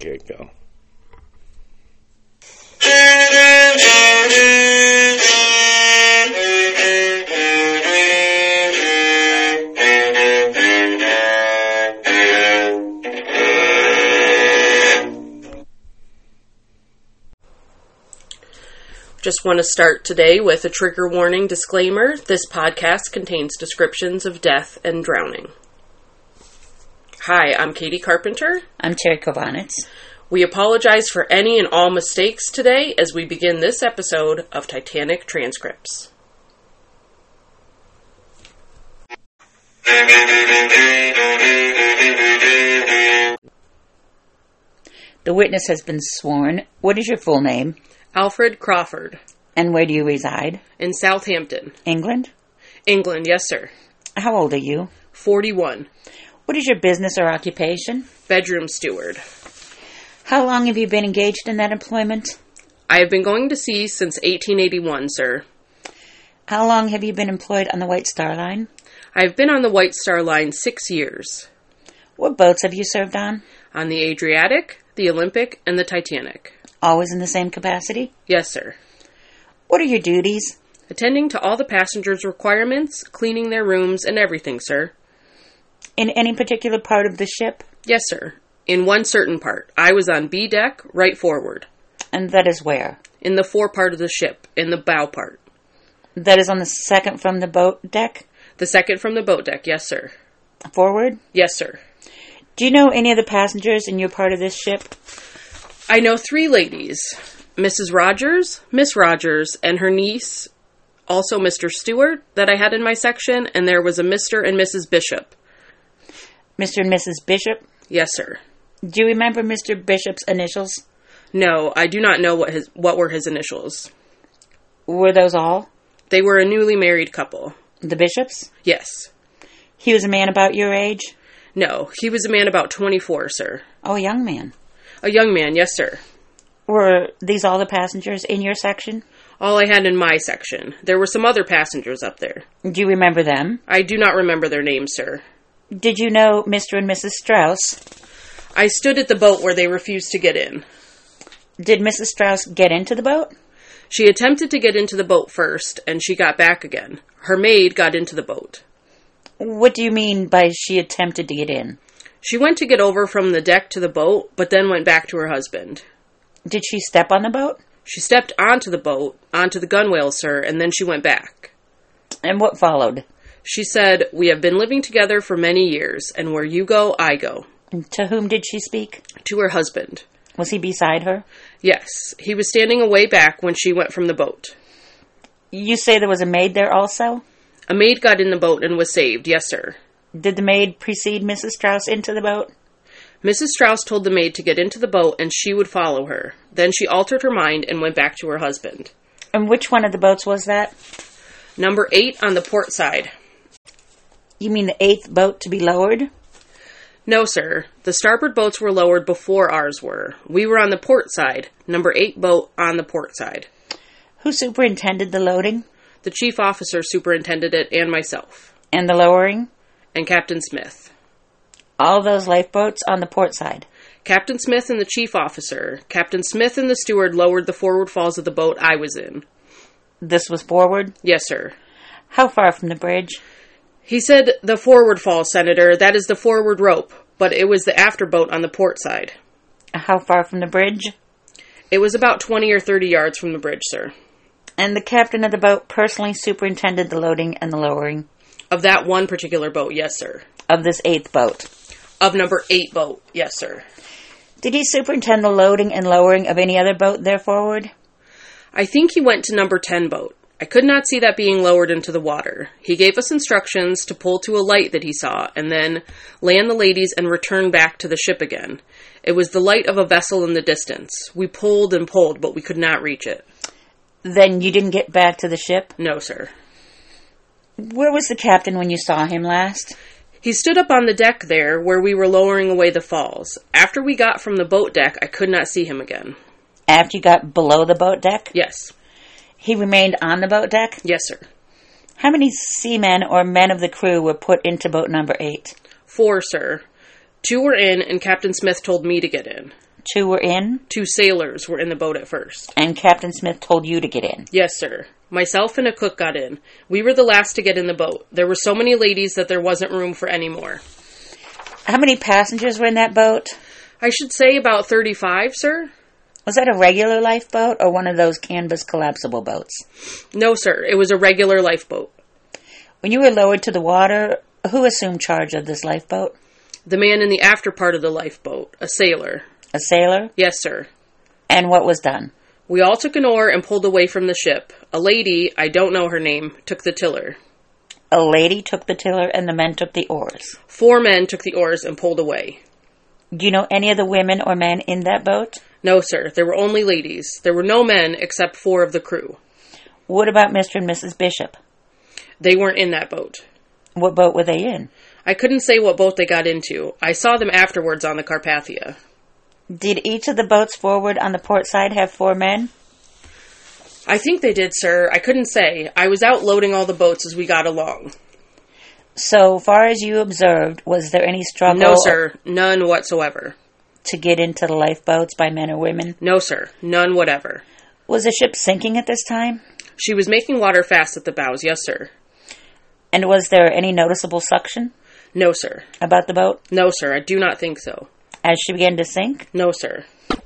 get go. Just want to start today with a trigger warning disclaimer. This podcast contains descriptions of death and drowning. Hi, I'm Katie Carpenter. I'm Terry Kovanitz. We apologize for any and all mistakes today as we begin this episode of Titanic Transcripts. The witness has been sworn. What is your full name? Alfred Crawford. And where do you reside? In Southampton. England? England, yes, sir. How old are you? 41. What is your business or occupation? Bedroom steward. How long have you been engaged in that employment? I have been going to sea since 1881, sir. How long have you been employed on the White Star Line? I have been on the White Star Line 6 years. What boats have you served on? On the Adriatic, the Olympic, and the Titanic. Always in the same capacity? Yes, sir. What are your duties? Attending to all the passengers' requirements, cleaning their rooms, and everything, sir. In any particular part of the ship? Yes, sir. In one certain part. I was on B deck, right forward. And that is where? In the fore part of the ship, in the bow part. That is on the second from the boat deck? The second from the boat deck, yes, sir. Forward? Yes, sir. Do you know any of the passengers in your part of this ship? I know 3 ladies. Mrs. Rogers, Miss Rogers, and her niece, also Mr. Stewart, that I had in my section, and there was a Mr. and Mrs. Bishop. Mr. and Mrs. Bishop? Yes, sir. Do you remember Mr. Bishop's initials? No, I do not know what were his initials. Were those all? They were a newly married couple. The Bishops? Yes. He was a man about your age? No, he was a man about 24, sir. Oh, a young man. A young man, yes, sir. Were these all the passengers in your section? All I had in my section. There were some other passengers up there. Do you remember them? I do not remember their names, sir. Did you know Mr. and Mrs. Strauss? I stood at the boat where they refused to get in. Did Mrs. Strauss get into the boat? She attempted to get into the boat first, and she got back again. Her maid got into the boat. What do you mean by she attempted to get in? She went to get over from the deck to the boat, but then went back to her husband. Did she step on the boat? She stepped onto the boat, onto the gunwale, sir, and then she went back. And what followed? She said, "We have been living together for many years, and where you go, I go." And to whom did she speak? To her husband. Was he beside her? Yes, he was standing away back when she went from the boat. You say there was a maid there also? A maid got in the boat and was saved, yes, sir. Did the maid precede Mrs. Strauss into the boat? Mrs. Strauss told the maid to get into the boat and she would follow her. Then she altered her mind and went back to her husband. And which one of the boats was that? Number 8 on the port side. You mean the 8th boat to be lowered? No, sir. The starboard boats were lowered before ours were. We were on the port side. Number 8 boat on the port side. Who superintended the loading? The chief officer superintended it and myself. And the lowering? And Captain Smith. All those lifeboats on the port side? Captain Smith and the chief officer. Captain Smith and the steward lowered the forward falls of the boat I was in. This was forward? Yes, sir. How far from the bridge? He said, "The forward fall, Senator. That is the forward rope." But it was the afterboat on the port side. How far from the bridge? It was about 20 or 30 yards from the bridge, sir. And the captain of the boat personally superintended the loading and the lowering? Of that one particular boat, yes, sir. Of this 8th boat? Of number 8 boat, yes, sir. Did he superintend the loading and lowering of any other boat there forward? I think he went to number 10 boat. I could not see that being lowered into the water. He gave us instructions to pull to a light that he saw, and then land the ladies and return back to the ship again. It was the light of a vessel in the distance. We pulled and pulled, but we could not reach it. Then you didn't get back to the ship? No, sir. Where was the captain when you saw him last? He stood up on the deck there, where we were lowering away the falls. After we got from the boat deck, I could not see him again. After you got below the boat deck? Yes. He remained on the boat deck? Yes, sir. How many seamen or men of the crew were put into boat number 8? 4, sir. 2 were in, and Captain Smith told me to get in. two were in? 2 sailors were in the boat at first. And Captain Smith told you to get in? Yes, sir. Myself and a cook got in. We were the last to get in the boat. There were so many ladies that there wasn't room for any more. How many passengers were in that boat? I should say about 35, sir. Was that a regular lifeboat or one of those canvas collapsible boats? No, sir. It was a regular lifeboat. When you were lowered to the water, who assumed charge of this lifeboat? The man in the after part of the lifeboat, a sailor. A sailor? Yes, sir. And what was done? We all took an oar and pulled away from the ship. A lady, I don't know her name, took the tiller. A lady took the tiller and the men took the oars. 4 men took the oars and pulled away. Do you know any of the women or men in that boat? No, sir. There were only ladies. There were no men except 4 of the crew. What about Mr. and Mrs. Bishop? They weren't in that boat. What boat were they in? I couldn't say what boat they got into. I saw them afterwards on the Carpathia. Did each of the boats forward on the port side have 4 men? I think they did, sir. I couldn't say. I was out loading all the boats as we got along. So far as you observed, was there any struggle? No, sir. None whatsoever. To get into the lifeboats by men or women? No, sir. None whatever. Was the ship sinking at this time? She was making water fast at the bows, yes, sir. And was there any noticeable suction? No, sir. About the boat? No, sir. I do not think so. As she began to sink? No, sir.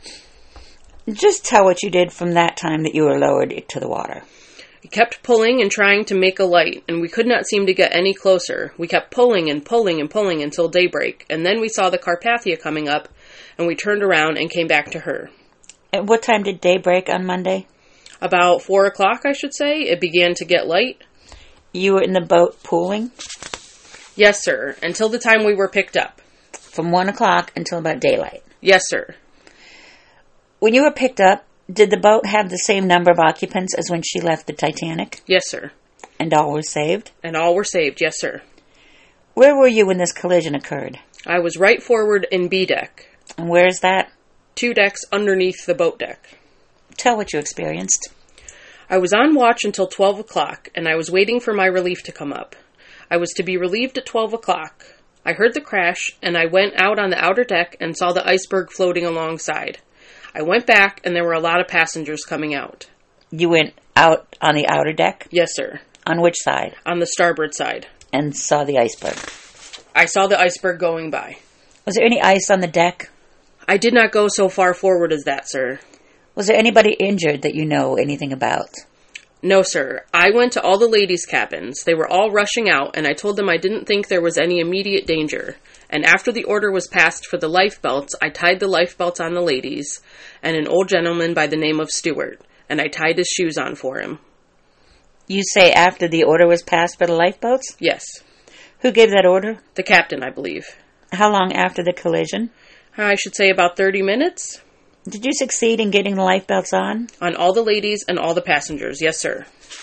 Just tell what you did from that time that you were lowered to the water. We kept pulling and trying to make a light, and we could not seem to get any closer. We kept pulling and pulling and pulling until daybreak, and then we saw the Carpathia coming up, and we turned around and came back to her. At what time did day break on Monday? About 4 o'clock, I should say. It began to get light. You were in the boat pooling? Yes, sir, until the time we were picked up. From 1 o'clock until about daylight? Yes, sir. When you were picked up, did the boat have the same number of occupants as when she left the Titanic? Yes, sir. And all were saved? And all were saved, yes, sir. Where were you when this collision occurred? I was right forward in B deck. And where is that? 2 decks underneath the boat deck. Tell what you experienced. I was on watch until 12 o'clock, and I was waiting for my relief to come up. I was to be relieved at 12 o'clock. I heard the crash, and I went out on the outer deck and saw the iceberg floating alongside. I went back, and there were a lot of passengers coming out. You went out on the outer deck? Yes, sir. On which side? On the starboard side. And saw the iceberg? I saw the iceberg going by. Was there any ice on the deck? I did not go so far forward as that, sir. Was there anybody injured that you know anything about? No, sir. I went to all the ladies' cabins. They were all rushing out, and I told them I didn't think there was any immediate danger. And after the order was passed for the life belts, I tied the life belts on the ladies and an old gentleman by the name of Stewart, and I tied his shoes on for him. You say after the order was passed for the lifeboats? Yes. Who gave that order? The captain, I believe. How long after the collision? I should say about 30 minutes. Did you succeed in getting the lifebelts on? On all the ladies and all the passengers, yes, sir.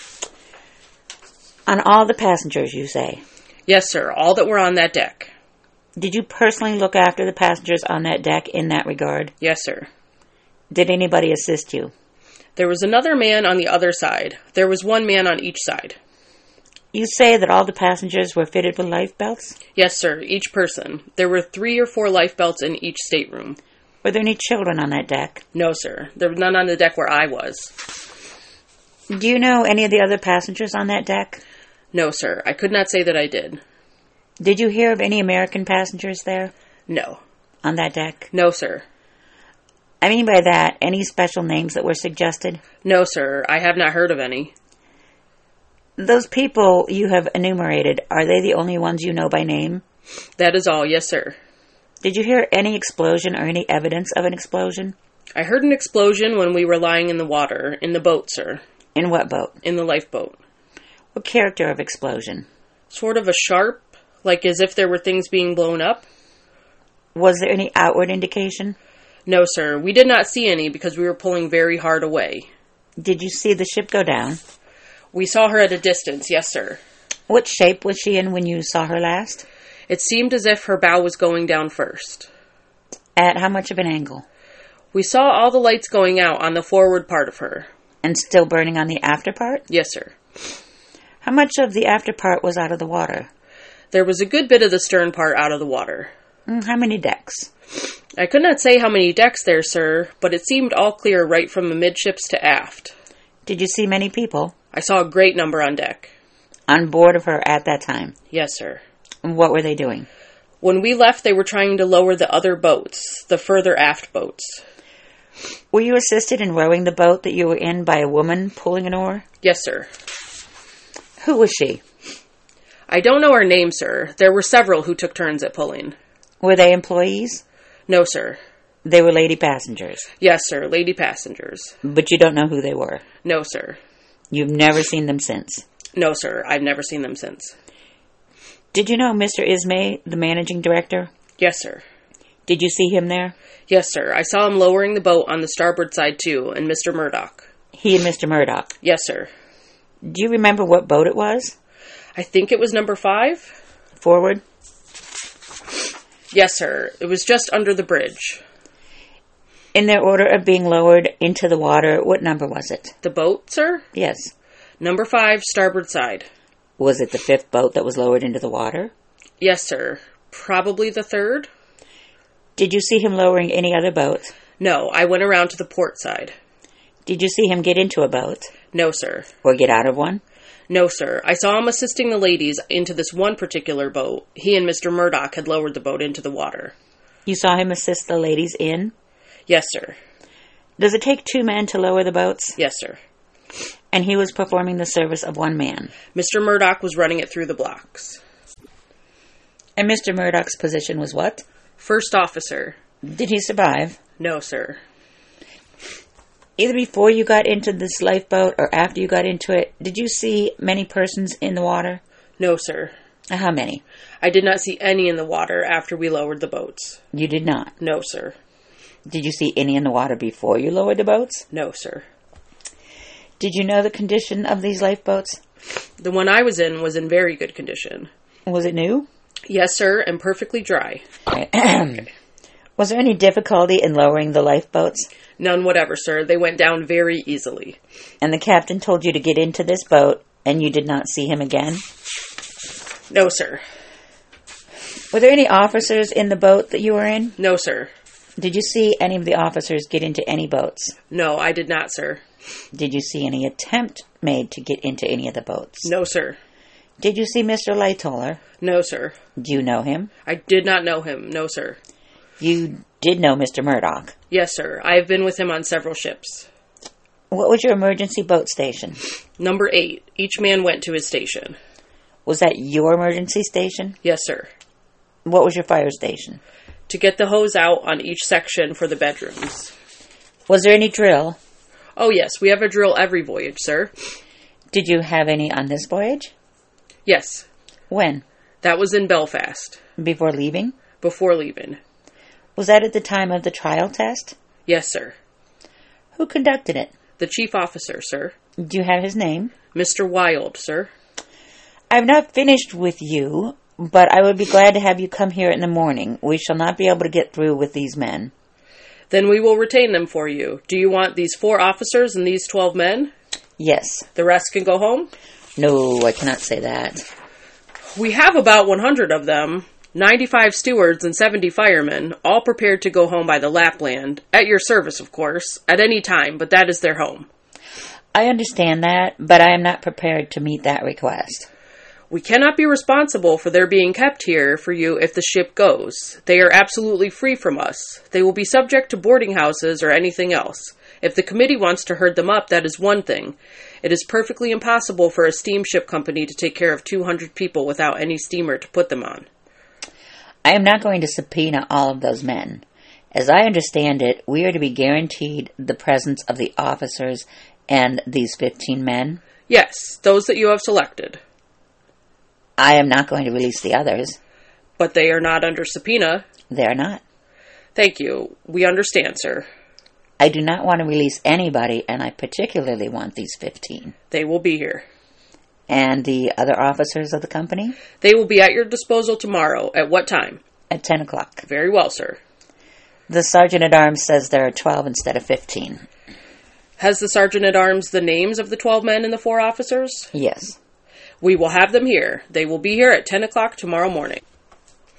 On all the passengers, you say? Yes, sir, all that were on that deck. Did you personally look after the passengers on that deck in that regard? Yes, sir. Did anybody assist you? There was another man on the other side. There was 1 man on each side. You say that all the passengers were fitted with lifebelts? Yes, sir, each person. There were 3 or 4 lifebelts in each stateroom. Were there any children on that deck? No, sir. There was none on the deck where I was. Do you know any of the other passengers on that deck? No, sir. I could not say that I did. Did you hear of any American passengers there? No. On that deck? No, sir. I mean by that, any special names that were suggested? No, sir. I have not heard of any. Those people you have enumerated, are they the only ones you know by name? That is all, yes, sir. Did you hear any explosion or any evidence of an explosion? I heard an explosion when we were lying in the water, in the boat, sir. In what boat? In the lifeboat. What character of explosion? Sort of a sharp, like as if there were things being blown up. Was there any outward indication? No, sir. We did not see any because we were pulling very hard away. Did you see the ship go down? We saw her at a distance, yes, sir. What shape was she in when you saw her last? It seemed as if her bow was going down first. At how much of an angle? We saw all the lights going out on the forward part of her. And still burning on the after part? Yes, sir. How much of the after part was out of the water? There was a good bit of the stern part out of the water. How many decks? I could not say how many decks there, sir, but it seemed all clear right from amidships to aft. Did you see many people? I saw a great number on deck. On board of her at that time? Yes, sir. What were they doing? When we left, they were trying to lower the other boats, the further aft boats. Were you assisted in rowing the boat that you were in by a woman pulling an oar? Yes, sir. Who was she? I don't know her name, sir. There were several who took turns at pulling. Were they employees? No, sir. They were lady passengers? Yes, sir. Lady passengers. But you don't know who they were? No, sir. You've never seen them since? No, sir. I've never seen them since. Did you know Mr. Ismay, the managing director? Yes, sir. Did you see him there? Yes, sir. I saw him lowering the boat on the starboard side, too, and Mr. Murdoch. He and Mr. Murdoch? Yes, sir. Do you remember what boat it was? I think it was number 5. Forward? Yes, sir. It was just under the bridge. In their order of being lowered into the water, what number was it? The boat, sir? Yes. Number 5, starboard side. Was it the 5th boat that was lowered into the water? Yes, sir. Probably the 3rd? Did you see him lowering any other boats? No, I went around to the port side. Did you see him get into a boat? No, sir. Or get out of one? No, sir. I saw him assisting the ladies into this one particular boat. He and Mr. Murdoch had lowered the boat into the water. You saw him assist the ladies in? Yes, sir. Does it take 2 men to lower the boats? Yes, sir. And he was performing the service of 1 man? Mr. Murdoch was running it through the blocks. And Mr. Murdoch's position was what? First officer. Did he survive? No, sir. Either before you got into this lifeboat or after you got into it, did you see many persons in the water? No, sir. How many? I did not see any in the water after we lowered the boats. You did not? No, sir. Did you see any in the water before you lowered the boats? No, sir. Did you know the condition of these lifeboats? The one I was in very good condition. Was it new? Yes, sir, and perfectly dry. Was there any difficulty in lowering the lifeboats? None whatever, sir. They went down very easily. And the captain told you to get into this boat, and you did not see him again? No, sir. Were there any officers in the boat that you were in? No, sir. Did you see any of the officers get into any boats? No, I did not, sir. Did you see any attempt made to get into any of the boats? No, sir. Did you see Mr. Lightoller? No, sir. Do you know him? I did not know him. No, sir. You did know Mr. Murdoch? Yes, sir. I have been with him on several ships. What was your emergency boat station? Number 8. Each man went to his station. Was that your emergency station? Yes, sir. What was your fire station? To get the hose out on each section for the bedrooms. Was there any drill? Oh, yes. We have a drill every voyage, sir. Did you have any on this voyage? Yes. When? That was in Belfast. Before leaving? Before leaving. Was that at the time of the trial test? Yes, sir. Who conducted it? The chief officer, sir. Do you have his name? Mr. Wilde, sir. I've not finished with you, but I would be glad to have you come here in the morning. We shall not be able to get through with these men. Then we will retain them for you. Do you want these 4 officers and these 12 men? Yes. The rest can go home? No, I cannot say that. We have about 100 of them, 95 stewards and 70 firemen, all prepared to go home by the Lapland, at your service, of course, at any time, but that is their home. I understand that, but I am not prepared to meet that request. We cannot be responsible for their being kept here for you if the ship goes. They are absolutely free from us. They will be subject to boarding houses or anything else. If the committee wants to herd them up, that is one thing. It is perfectly impossible for a steamship company to take care of 200 people without any steamer to put them on. I am not going to subpoena all of those men. As I understand it, we are to be guaranteed the presence of the officers and these 15 men? Yes, those that you have selected. I am not going to release the others. But they are not under subpoena. They are not. Thank you. We understand, sir. I do not want to release anybody, and I particularly want these 15. They will be here. And the other officers of the company? They will be at your disposal tomorrow. At what time? At 10 o'clock. Very well, sir. The sergeant-at-arms says there are 12 instead of 15. Has the sergeant-at-arms the names of the 12 men and the 4 officers? Yes. We will have them here. They will be here at 10 o'clock tomorrow morning.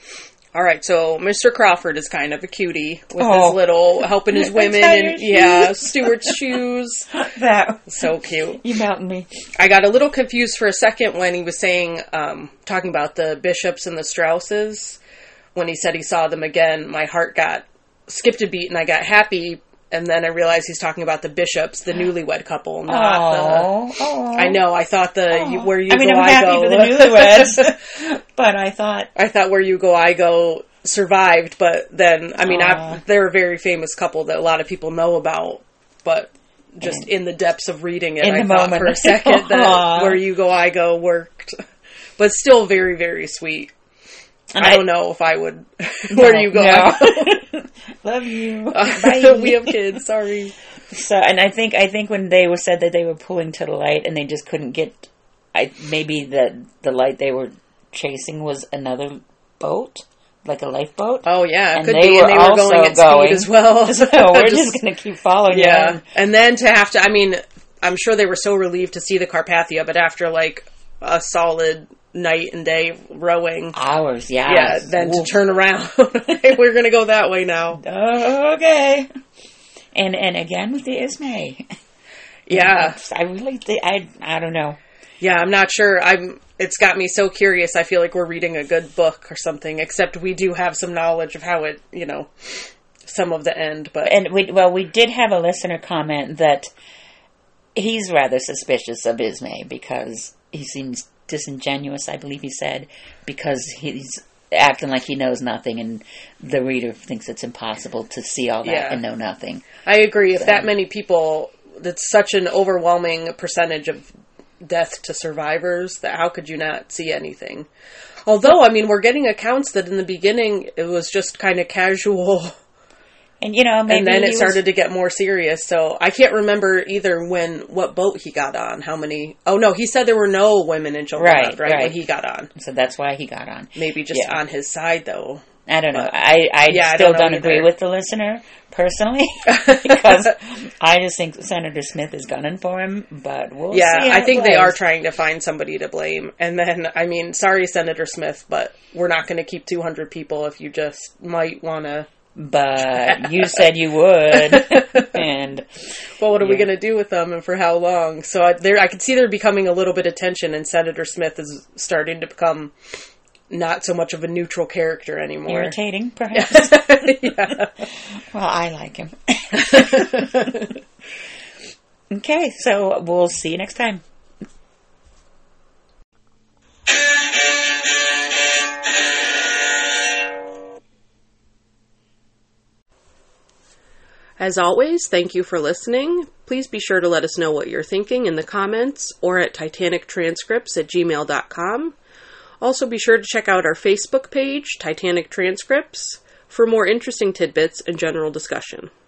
All right, so Mr. Crawford is kind of a cutie with his little helping his women and Stuart's shoes. That so cute. You melted me. I got a little confused for a second when he was saying, talking about the Bishops and the Strausses. When he said he saw them again, my heart skipped a beat and I got happy. And then I realized he's talking about the Bishops, the newlywed couple, not the... I know, I thought where you go, I go... I'm happy for the newlyweds, but I thought where you go, I go survived, but then, they're a very famous couple that a lot of people know about, but just in the depths of reading it, I thought for a second that where you go, I go worked. But still very, very sweet. And I don't know if I would... where you go, I go. Love you. Bye. We have kids. Sorry. So, and I think when they said that they were pulling to the light and they just couldn't get, maybe the light they were chasing was another boat, like a lifeboat. Oh yeah, and they were going at speed as well. So we're just going to keep following. Yeah, them. And then to have to, I'm sure they were so relieved to see the Carpathia, but after like a solid night and day rowing hours, then to turn around, we're gonna go that way now. Okay. And again with the Ismay. Yeah, I really think I don't know. Yeah, I'm not sure. It's got me so curious. I feel like we're reading a good book or something. Except we do have some knowledge of how it, some of the end. But we did have a listener comment that he's rather suspicious of Ismay because he seems disingenuous, I believe he said, because he's acting like he knows nothing and the reader thinks it's impossible to see all that and know nothing. I agree. If that many people, that's such an overwhelming percentage of death to survivors, that how could you not see anything? Although, we're getting accounts that in the beginning it was just kind of casual. And, maybe and then it started to get more serious. So I can't remember either what boat he got on, how many. Oh, no, he said there were no women and children right when he got on. So that's why he got on. Maybe just on his side, though. I don't know. I still don't agree with the listener, personally, because I just think Senator Smith is gunning for him, but we'll see. Yeah, I think they are trying to find somebody to blame. And then, sorry, Senator Smith, but we're not going to keep 200 people if you just might want to. But you said you would, and well, what are we going to do with them, and for how long? So I can see there becoming a little bit of tension, and Senator Smith is starting to become not so much of a neutral character anymore. Irritating, perhaps. Yeah. Well, I like him. Okay, so we'll see you next time. As always, thank you for listening. Please be sure to let us know what you're thinking in the comments or at titanictranscripts@gmail.com. Also be sure to check out our Facebook page, Titanic Transcripts, for more interesting tidbits and general discussion.